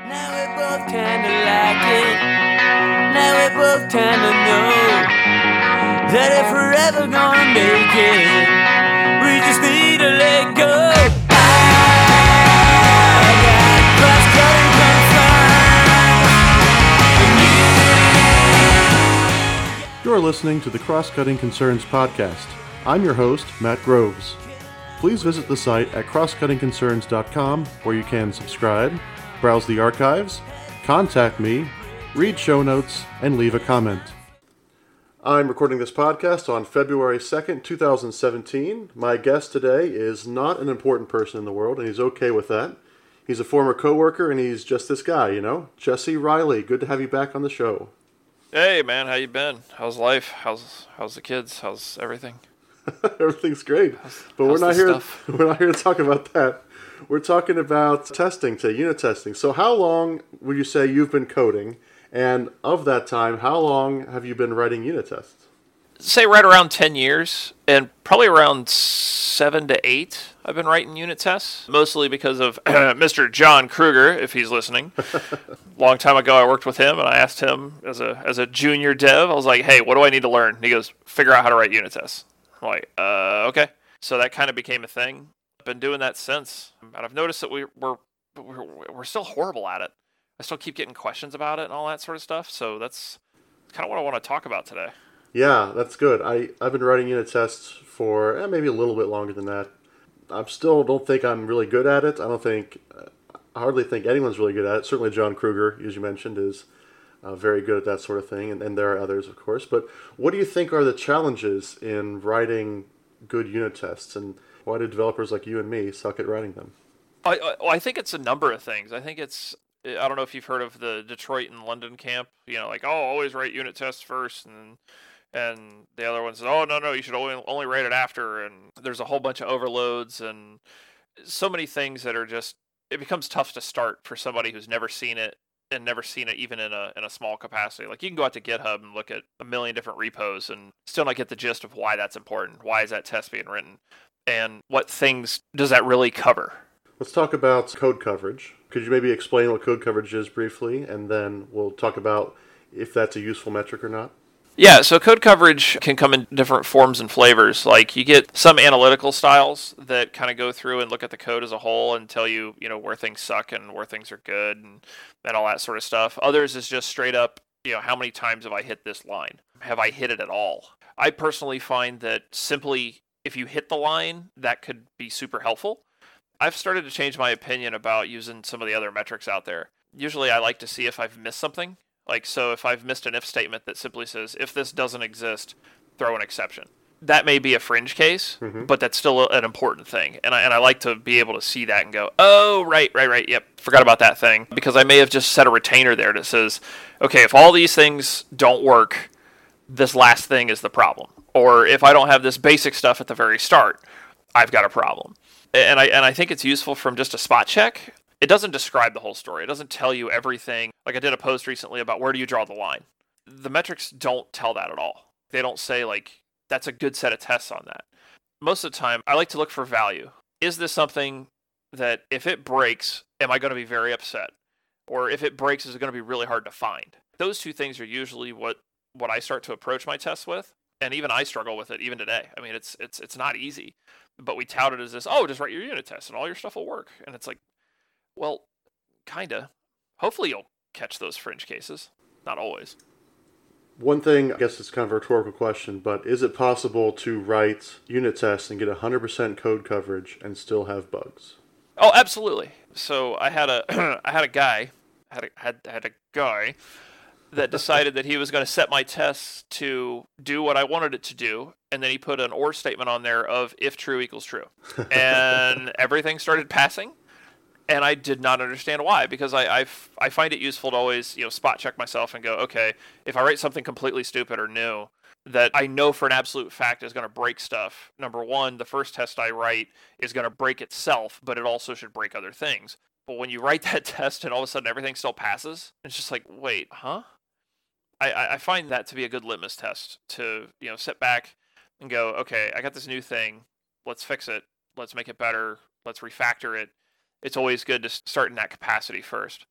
Now we both kinda like it. Now we both kinda know that if we're ever gonna make it, we just need to let go. I got cross-cutting concerns, and You're listening to the Cross-Cutting Concerns podcast. I'm your host, Matt Groves. Please visit the site at crosscuttingconcerns.com where you can subscribe, browse the archives, contact me, read show notes, and leave a comment. I'm recording this podcast on February 2nd, 2017. My guest today is not an important person in the world, and he's okay with that. He's a former coworker, and he's just this guy, you know? Jesse Riley, good to have you back on the show. Hey man, how you been? How's life? How's the kids? How's everything? Everything's great, but we're not here. We're not here to talk about that. We're talking about testing today, unit testing. So, how long would you say you've been coding? And of that time, how long have you been writing unit tests? Say right around 10 years, and probably around 7 to 8 I've been writing unit tests, mostly because of Mr. John Kruger, if he's listening. Long time ago, I worked with him, and I asked him as a junior dev, I was like, hey, what do I need to learn? And he goes, figure out how to write unit tests. I'm like, okay. So that kind of became a thing. I've been doing that since, and I've noticed that we're still horrible at it. I still keep getting questions about it and all that sort of stuff, so that's kind of what I want to talk about today. Yeah, that's good. I've been writing unit tests for maybe a little bit longer than that. I still don't think I'm really good at it. I hardly think anyone's really good at it. Certainly John Kruger, as you mentioned, is very good at that sort of thing, and there are others, of course. But what do you think are the challenges in writing good unit tests, and why do developers like you and me suck at writing them? I think it's a number of things. I don't know if you've heard of the Detroit and London camp. You know, like, always write unit tests first, and the other one says, no, you should only write it after. And there's a whole bunch of overloads and so many things that are just, it becomes tough to start for somebody who's never seen it and never seen it even in a small capacity. Like, you can go out to GitHub and look at a million different repos and still not get the gist of why that's important. Why is that test being written? And what things does that really cover? Let's talk about code coverage. Could you maybe explain what code coverage is briefly, and then we'll talk about if that's a useful metric or not? Yeah, so code coverage can come in different forms and flavors. Like, you get some analytical styles that kind of go through and look at the code as a whole and tell you, where things suck and where things are good and all that sort of stuff. Others is just straight up, how many times have I hit this line? Have I hit it at all? I personally find that simply, if you hit the line, that could be super helpful. I've started to change my opinion about using some of the other metrics out there. Usually I like to see if I've missed something. Like, so if I've missed an if statement that simply says, if this doesn't exist, throw an exception. That may be a fringe case, but that's still an important thing. And I like to be able to see that and go, oh, right, yep, forgot about that thing. Because I may have just set a retainer there that says, okay, if all these things don't work, this last thing is the problem. Or if I don't have this basic stuff at the very start, I've got a problem. And I think it's useful from just a spot check. It doesn't describe the whole story. It doesn't tell you everything. Like, I did a post recently about where do you draw the line. The metrics don't tell that at all. They don't say, like, that's a good set of tests on that. Most of the time, I like to look for value. Is this something that if it breaks, am I going to be very upset? Or if it breaks, is it going to be really hard to find? Those two things are usually what I start to approach my tests with. And even I struggle with it even today. I mean, it's not easy. But we tout it as this, just write your unit test and all your stuff will work. And it's like, well, kinda. Hopefully you'll catch those fringe cases. Not always. One thing, I guess it's kind of a rhetorical question, but is it possible to write unit tests and get 100% code coverage and still have bugs? Oh, absolutely. So I had a guy that decided that he was going to set my tests to do what I wanted it to do, and then he put an or statement on there of if true equals true. And everything started passing, and I did not understand why, because I find it useful to always spot check myself and go, okay, if I write something completely stupid or new that I know for an absolute fact is going to break stuff, number one, the first test I write is going to break itself, but it also should break other things. But when you write that test and all of a sudden everything still passes, it's just like, wait, huh? I find that to be a good litmus test to, sit back and go, okay, I got this new thing. Let's fix it. Let's make it better. Let's refactor it. It's always good to start in that capacity first.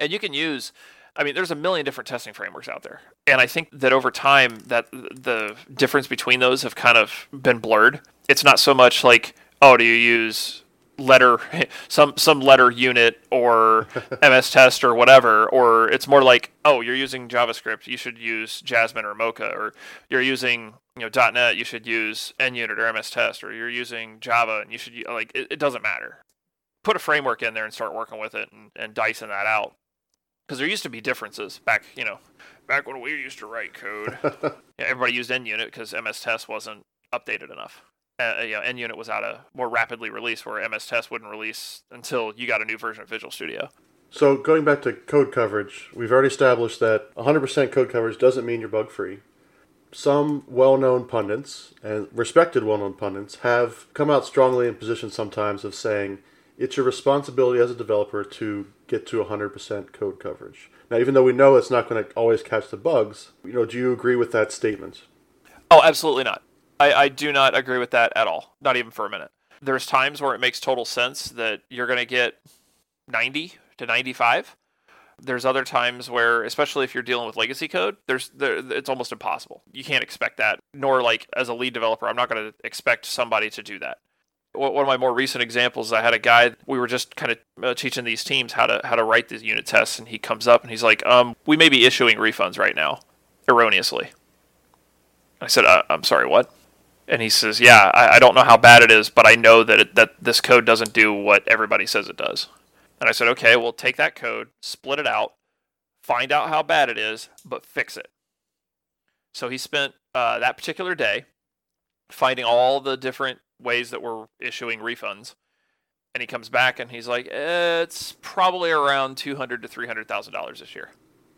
And you can use, I mean, there's a million different testing frameworks out there. And I think that over time that the difference between those have kind of been blurred. It's not so much like, oh, do you use letter, some letter unit or MS Test or whatever, or it's more like, oh, you're using JavaScript, you should use Jasmine or Mocha, or you're using .NET, you should use NUnit or MS Test, or you're using Java and you should like it doesn't matter. Put a framework in there and start working with it and dicing that out. Because there used to be differences back when we used to write code. Yeah, everybody used NUnit because MS Test wasn't updated enough. NUnit was out of more rapidly released, where MS Test wouldn't release until you got a new version of Visual Studio. So going back to code coverage, we've already established that 100% code coverage doesn't mean you're bug-free. Some well-known pundits, and respected well-known pundits, have come out strongly in positions sometimes of saying it's your responsibility as a developer to get to 100% code coverage. Now, even though we know it's not going to always catch the bugs, do you agree with that statement? Oh, absolutely not. I do not agree with that at all. Not even for a minute. There's times where it makes total sense that you're going to get 90 to 95. There's other times where, especially if you're dealing with legacy code, it's almost impossible. You can't expect that. Nor, like, as a lead developer, I'm not going to expect somebody to do that. One of my more recent examples, I had a guy, we were just kind of teaching these teams how to write these unit tests, and he comes up and he's like, we may be issuing refunds right now, erroneously. I said, I'm sorry, what? And he says, yeah, I don't know how bad it is, but I know that this code doesn't do what everybody says it does. And I said, okay, well, take that code, split it out, find out how bad it is, but fix it. So he spent that particular day finding all the different ways that we're issuing refunds. And he comes back and he's like, it's probably around $200,000 to $300,000 this year.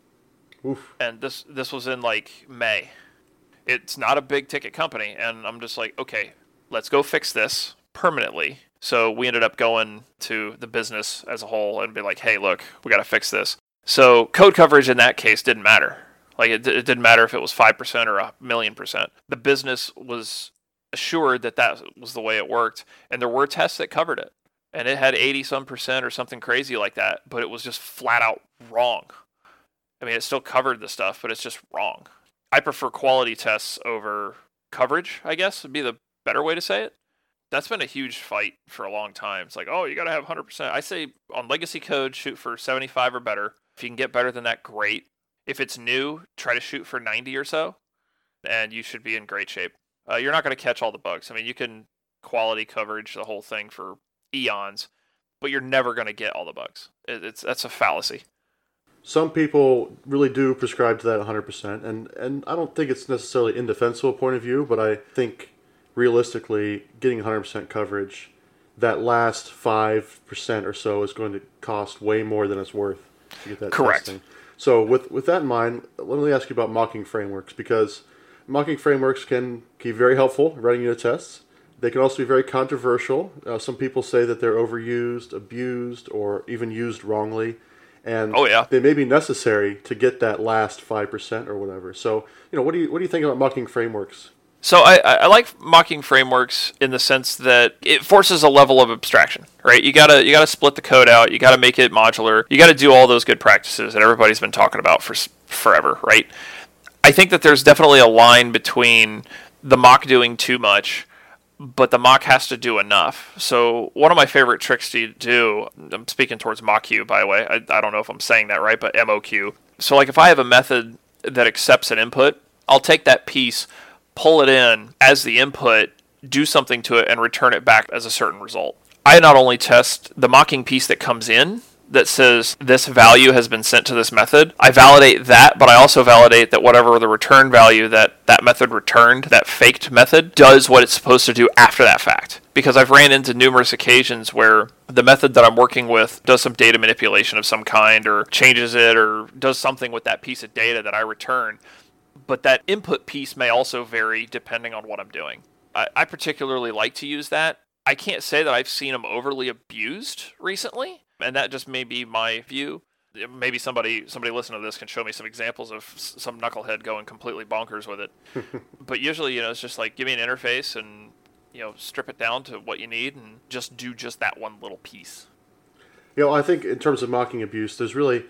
Oof. And this was in like May. It's not a big ticket company. And I'm just like, okay, let's go fix this permanently. So we ended up going to the business as a whole and be like, hey, look, we got to fix this. So code coverage in that case didn't matter. Like it didn't matter if it was 5% or 1,000,000%. The business was assured that was the way it worked. And there were tests that covered it. And it had 80% or something crazy like that. But it was just flat out wrong. I mean, it still covered the stuff, but it's just wrong. I prefer quality tests over coverage, I guess, would be the better way to say it. That's been a huge fight for a long time. It's like, oh, you got to have 100%. I say on legacy code, shoot for 75 or better. If you can get better than that, great. If it's new, try to shoot for 90 or so, and you should be in great shape. You're not going to catch all the bugs. I mean, you can quality coverage the whole thing for eons, but you're never going to get all the bugs. That's a fallacy. Some people really do prescribe to that 100%, and I don't think it's necessarily indefensible point of view, but I think realistically, getting 100% coverage, that last 5% or so is going to cost way more than it's worth to get that Correct. testing. So with that in mind, let me ask you about mocking frameworks, because mocking frameworks can be very helpful running unit tests. They can also be very controversial. Some people say that they're overused, abused, or even used wrongly. And they may be necessary to get that last 5% or whatever. So, what do you think about mocking frameworks? So I like mocking frameworks in the sense that it forces a level of abstraction, right? You gotta split the code out. You gotta make it modular. You gotta do all those good practices that everybody's been talking about for forever, right? I think that there's definitely a line between the mock doing too much, but the mock has to do enough. So one of my favorite tricks to do, I'm speaking towards MockQ, by the way. I don't know if I'm saying that right, but MoQ. So like if I have a method that accepts an input, I'll take that piece, pull it in as the input, do something to it, and return it back as a certain result. I not only test the mocking piece that comes in that says this value has been sent to this method, I validate that, but I also validate that whatever the return value that method returned, that faked method, does what it's supposed to do after that fact. Because I've ran into numerous occasions where the method that I'm working with does some data manipulation of some kind, or changes it, or does something with that piece of data that I return. But that input piece may also vary depending on what I'm doing. I particularly like to use that. I can't say that I've seen them overly abused recently, and that just may be my view. Maybe somebody listening to this can show me some examples of some knucklehead going completely bonkers with it. But usually, it's just like, give me an interface and, strip it down to what you need and just do just that one little piece. I think in terms of mocking abuse, there's really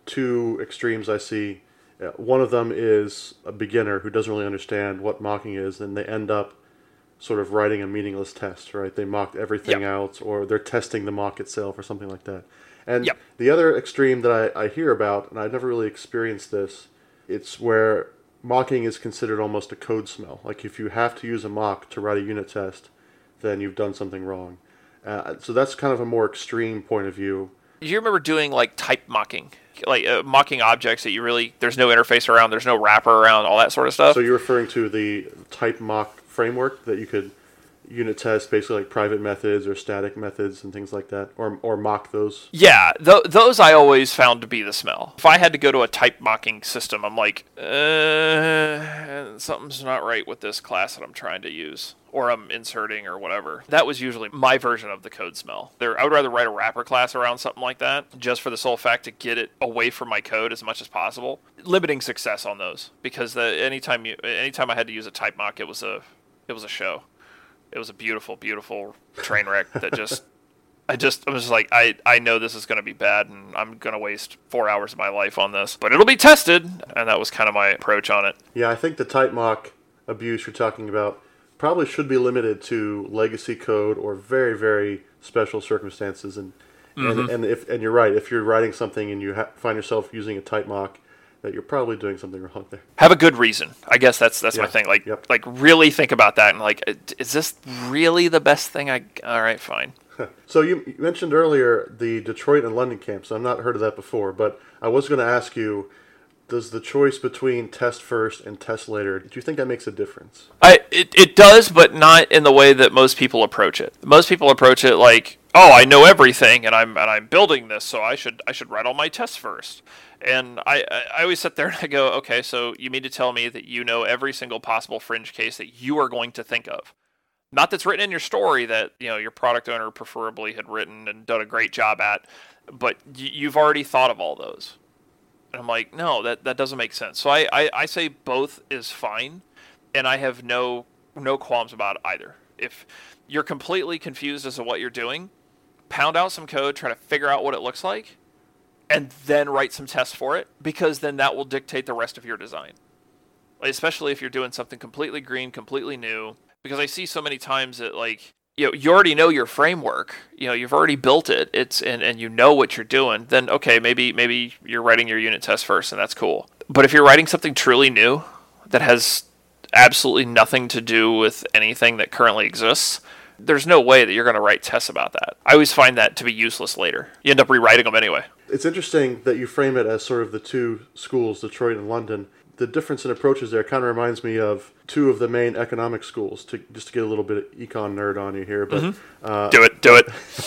two extremes I see. One of them is a beginner who doesn't really understand what mocking is, and they end up sort of writing a meaningless test, right? They mocked everything out, or they're testing the mock itself, or something like that. And the other extreme that I hear about, and I've never really experienced this, it's where mocking is considered almost a code smell. Like if you have to use a mock to write a unit test, then you've done something wrong. So that's kind of a more extreme point of view. Do you remember doing like type mocking? Like mocking objects that there's no interface around, there's no wrapper around, all that sort of stuff? So you're referring to the type mock framework that you could unit test, basically like private methods or static methods and things like that, or mock those? Yeah, those I always found to be the smell. If I had to go to a type mocking system, I'm like, something's not right with this class that I'm trying to use, or I'm inserting, or whatever. That was usually my version of the code smell. I would rather write a wrapper class around something like that, just for the sole fact to get it away from my code as much as possible. Limiting success on those, because anytime I had to use a type mock, it was a show. It was a beautiful, beautiful train wreck that I was just like, I know this is going to be bad, and I'm going to waste 4 hours of my life on this, but it'll be tested, and that was kind of my approach on it. Yeah, I think the type mock abuse you're talking about probably should be limited to legacy code or very, very special circumstances, and you're right, if you're writing something and you find yourself using a type mock, that you're probably doing something wrong there. Have a good reason. I guess that's my thing. Like really think about that and like, is this really the best thing? All right, fine. So you mentioned earlier the Detroit and London camps. I've not heard of that before, but I was going to ask you, does the choice between test first and test later, do you think that makes a difference? It does, but not in the way that most people approach it. Most people approach it like, oh, I know everything, and I'm building this, so I should write all my tests first. And I always sit there and I go, okay, so you mean to tell me that you know every single possible fringe case that you are going to think of? Not that's written in your story that, you know, your product owner preferably had written and done a great job at, but you've already thought of all those. And I'm like, no, that doesn't make sense. So I say both is fine, and I have no qualms about either. If you're completely confused as to what you're doing, pound out some code, try to figure out what it looks like, and then write some tests for it, because then that will dictate the rest of your design. Especially if you're doing something completely green, completely new, because I see so many times that, like, you already know your framework, you've already built it, and you know what you're doing, then okay, maybe you're writing your unit test first, and that's cool. But if you're writing something truly new that has absolutely nothing to do with anything that currently exists, there's no way that you're going to write tests about that. I always find that to be useless later. You end up rewriting them anyway. It's interesting that you frame it as sort of the two schools, Detroit and London. The difference in approaches there kind of reminds me of two of the main economic schools, just to get a little bit of econ nerd on you here. But Do it.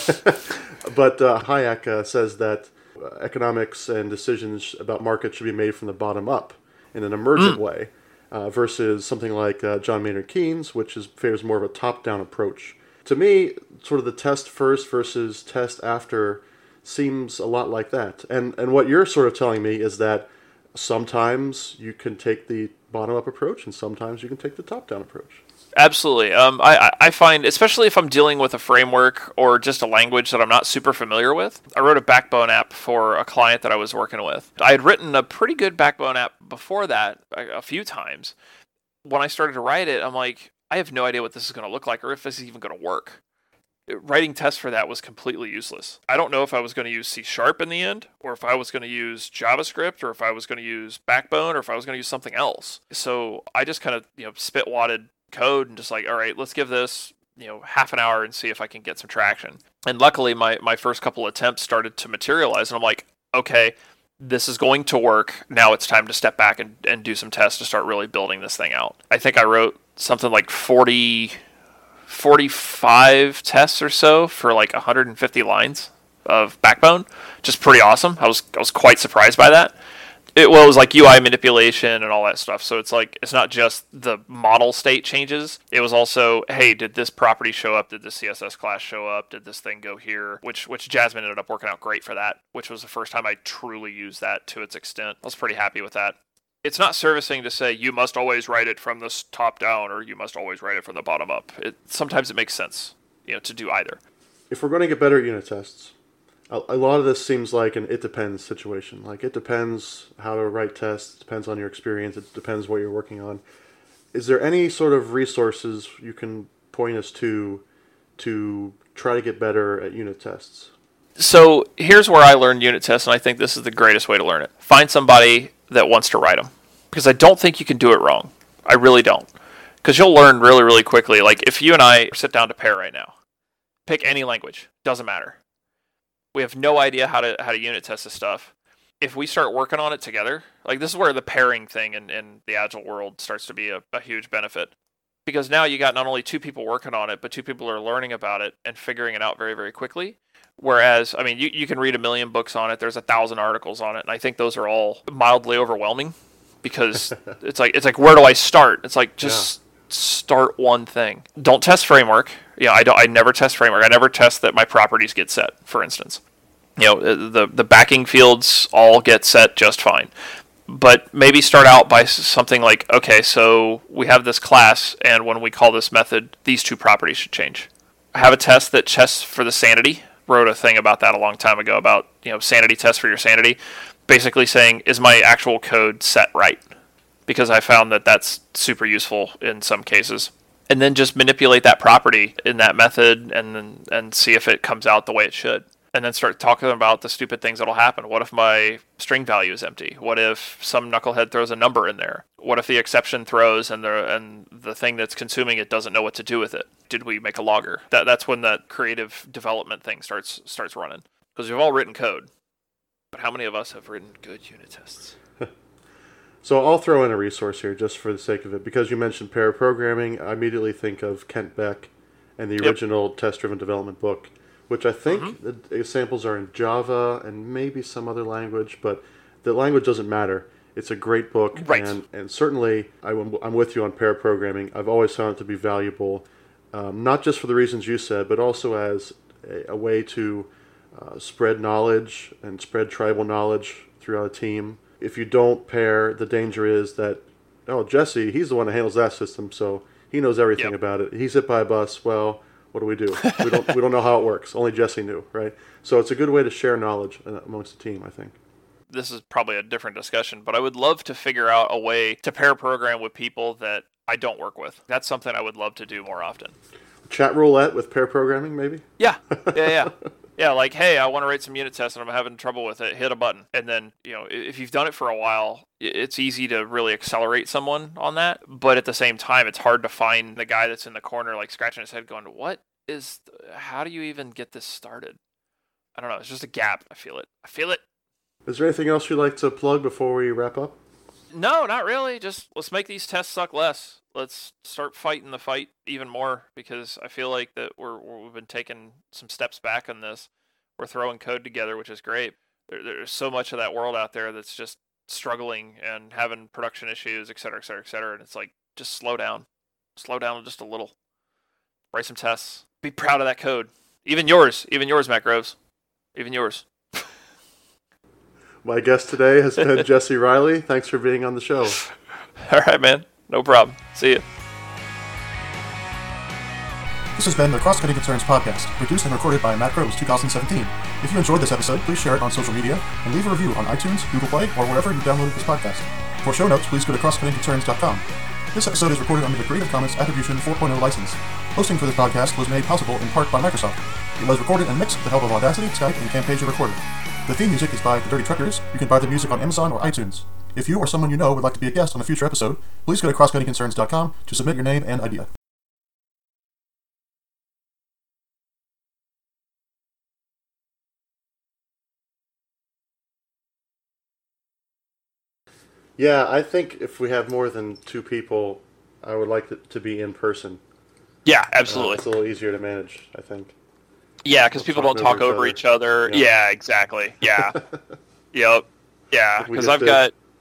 But Hayek says that economics and decisions about markets should be made from the bottom up in an emergent way, versus something like John Maynard Keynes, which favors more of a top-down approach. To me, sort of the test first versus test after seems a lot like that. And what you're sort of telling me is that sometimes you can take the bottom-up approach and sometimes you can take the top-down approach. Absolutely. I find, especially if I'm dealing with a framework or just a language that I'm not super familiar with. I wrote a Backbone app for a client that I was working with. I had written a pretty good Backbone app before that a few times. When I started to write it, I'm like, I have no idea what this is going to look like or if this is even going to work. Writing tests for that was completely useless. I don't know if I was going to use C# in the end, or if I was going to use JavaScript, or if I was going to use Backbone, or if I was going to use something else. So I just kind of spit-wadded code and just like, all right, let's give this half an hour and see if I can get some traction. And luckily, my first couple attempts started to materialize, and I'm like, okay, this is going to work. Now it's time to step back and do some tests to start really building this thing out. I think I wrote something like 45 tests or so for like 150 lines of Backbone. Just pretty awesome. I was quite surprised by that. It was like UI manipulation and all that stuff. So it's like, it's not just the model state changes. It was also, hey, did this property show up? Did this CSS class show up? Did this thing go here? Which Jasmine ended up working out great for that, which was the first time I truly used that to its extent. I was pretty happy with that. It's not servicing to say you must always write it from the top down or you must always write it from the bottom up. Sometimes it makes sense, to do either. If we're going to get better at unit tests, A lot of this seems like an it depends situation. Like, it depends how to write tests, it depends on your experience, it depends what you're working on. Is there any sort of resources you can point us to try to get better at unit tests? So here's where I learned unit tests, and I think this is the greatest way to learn it. Find somebody that wants to write them, because I don't think you can do it wrong. I really don't. Because you'll learn really, really quickly. Like, if you and I sit down to pair right now, pick any language, doesn't matter. We have no idea how to unit test this stuff. If we start working on it together, like, this is where the pairing thing in the Agile world starts to be a huge benefit. Because now you got not only two people working on it, but two people are learning about it and figuring it out very, very quickly. Whereas, I mean, you can read 1 million books on it. There's 1,000 articles on it. And I think those are all mildly overwhelming, because it's like, where do I start? It's like, just start one thing. Don't test framework. I never test framework. I never test that my properties get set, for instance. The backing fields all get set just fine. But maybe start out by something like, okay, so we have this class, and when we call this method, these two properties should change. I have a test that tests for the sanity. Wrote a thing about that a long time ago about, sanity test for your sanity. Basically saying, is my actual code set right? Because I found that that's super useful in some cases. And then just manipulate that property in that method and see if it comes out the way it should. And then start talking about the stupid things that'll happen. What if my string value is empty? What if some knucklehead throws a number in there? What if the exception throws and the thing that's consuming it doesn't know what to do with it? Did we make a logger? That's when that creative development thing starts running. Because we've all written code. But how many of us have written good unit tests? So I'll throw in a resource here just for the sake of it. Because you mentioned pair programming, I immediately think of Kent Beck and the original test-driven development book, which I think the examples are in Java and maybe some other language, but the language doesn't matter. It's a great book, right. And certainly I'm with you on pair programming. I've always found it to be valuable, not just for the reasons you said, but also as a way to spread knowledge and spread tribal knowledge throughout a team. If you don't pair, the danger is that, Jesse, he's the one that handles that system, so he knows everything about it. He's hit by a bus. Well, what do? We don't know how it works. Only Jesse knew, right? So it's a good way to share knowledge amongst the team, I think. This is probably a different discussion, but I would love to figure out a way to pair program with people that I don't work with. That's something I would love to do more often. Chat roulette with pair programming, maybe? Yeah. Yeah, like, hey, I want to write some unit tests and I'm having trouble with it. Hit a button. And then, if you've done it for a while, it's easy to really accelerate someone on that. But at the same time, it's hard to find the guy that's in the corner, like, scratching his head going, how do you even get this started? I don't know. It's just a gap. I feel it. Is there anything else you'd like to plug before we wrap up? No, not really. Just let's make these tests suck less. Let's start fighting the fight even more, because I feel like that we've been taking some steps back on this. We're throwing code together, which is great. There's so much of that world out there that's just struggling and having production issues, et cetera, et cetera, et cetera. And it's like, just slow down just a little. Write some tests. Be proud of that code. Even yours, Matt Groves. Even yours. My guest today has been Jesse Riley. Thanks for being on the show. All right, man. No problem. See you. This has been the Cross Cutting Concerns podcast, produced and recorded by Matt Groves, 2017. If you enjoyed this episode, please share it on social media and leave a review on iTunes, Google Play, or wherever you downloaded this podcast. For show notes, please go to crosscuttingconcerns.com. This episode is recorded under the Creative Commons Attribution 4.0 license. Hosting for this podcast was made possible in part by Microsoft. It was recorded and mixed with the help of Audacity, Skype, and Camtasia Recorder. The theme music is by The Dirty Truckers. You can buy the music on Amazon or iTunes. If you or someone you know would like to be a guest on a future episode, please go to crosscuttingconcerns.com to submit your name and idea. Yeah, I think if we have more than two people, I would like it to be in person. Yeah, absolutely. It's a little easier to manage, I think. Yeah, because people don't talk over each other. Yeah, exactly. Yeah. Yep. Yeah, because I've got